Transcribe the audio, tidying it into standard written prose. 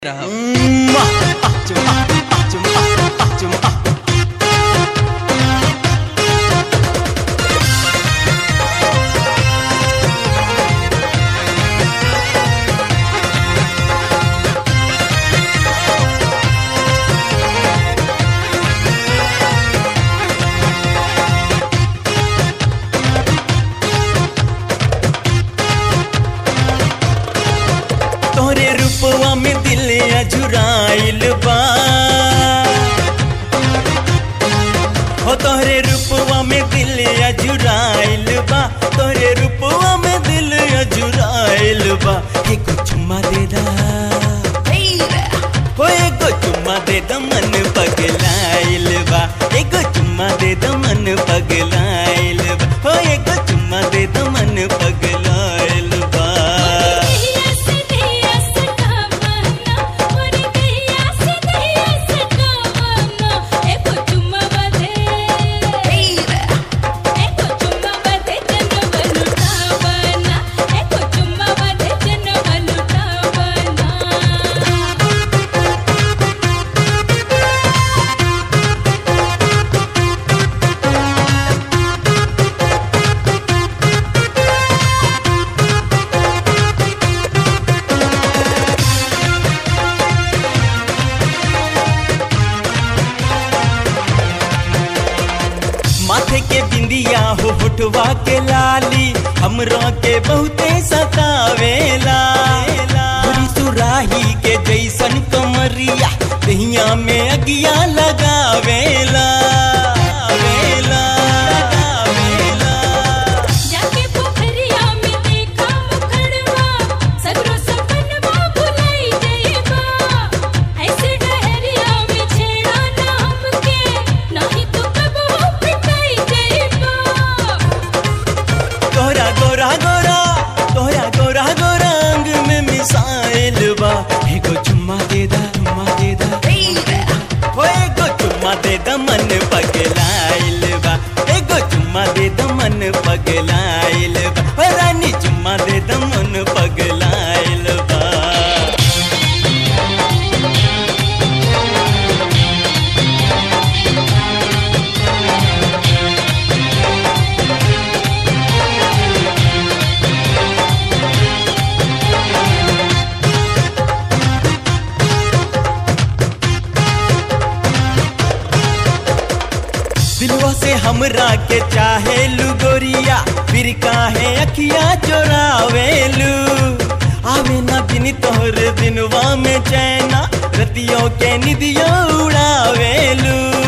तोरे रूपवा में दिल अजुराइल बा, हो तोरे रूपवा में दिल अजुराइल बा, तोरे रूपवा में दिल अजुराइल बा। एगो चुम्मा दे दा, हो एगो चुम्मा दे दा, मन पगलाइल बा। एगो चुम्मा दे दा, मन पगलाइल बा, हो एगो चुम्मा दे दा, मन पगलाइल बा। माथे के बिंदिया हो होठवा के लाली, हमरा के बहुते सतावेला। भरी सुराही के जैसन कमरिया, दहिया में अगिया लगावेला। जाके पोखरिया में देखा मुखड़वा, सगरो सपनवा भुलाई जइबा। ऐसे डहरिया में छेड़ा ना हमके, नहीं तो कब हो पिटाई जइबा। तोहरा गोरा गोरा, तोहरा गोरा गोरा अंग में मिसाइल बा। एगो चुम्मा दे दा, चुम्मा दे दा, हो एगो चुम्मा दे दा, मन पगलाइल बा। एगो चुम्मा दे दा, मन पगलाइल बा, हो रानी चुम्मा दे दा, मन पगलाइल बा। दिलवा से हमरा के चाहे लुगोरिया, फिर काहे अखिया चोरावेलू। आवे ना बिन तोहर दिनवा में चैना, रतियों के निदियों उड़ावेलू।